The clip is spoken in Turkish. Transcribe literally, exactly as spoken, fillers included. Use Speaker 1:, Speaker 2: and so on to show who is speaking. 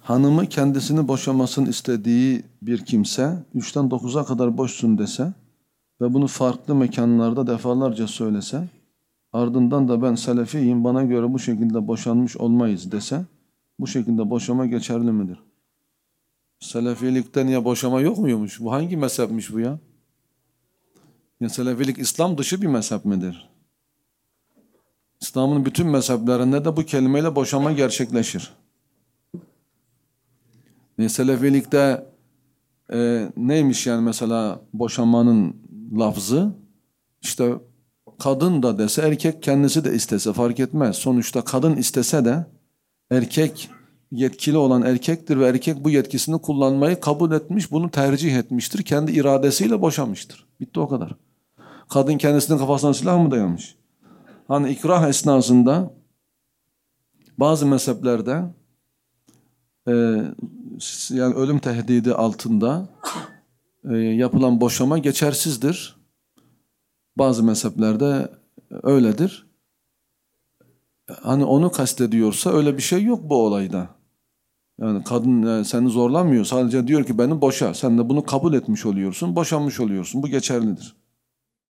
Speaker 1: hanımı kendisini boşamasını istediği bir kimse üçten dokuza kadar boşsun dese ve bunu farklı mekanlarda defalarca söylese, ardından da ben Selefiyim, bana göre bu şekilde boşanmış olmayız dese, bu şekilde boşama geçerli midir? Selefilikte niye boşama yok muymuş? Bu hangi mezhepmiş bu ya? Ya Selefilik İslam dışı bir mezhep midir? İslam'ın bütün mezheplerinde de bu kelimeyle boşama gerçekleşir. E, Selefilikte e, neymiş yani mesela boşamanın lafzı? İşte kadın da dese, erkek kendisi de istese fark etmez. Sonuçta kadın istese de erkek yetkili olan erkektir ve erkek bu yetkisini kullanmayı kabul etmiş, bunu tercih etmiştir. Kendi iradesiyle boşamıştır. Bitti o kadar. Kadın kendisinin kafasına silah mı dayamış? Hani ikrah esnasında bazı mezheplerde e, yani ölüm tehdidi altında e, yapılan boşama geçersizdir. Bazı mezheplerde öyledir. Hani onu kastediyorsa öyle bir şey yok bu olayda. Yani kadın yani seni zorlamıyor. Sadece diyor ki beni boşa. Sen de bunu kabul etmiş oluyorsun. Boşanmış oluyorsun. Bu geçerlidir.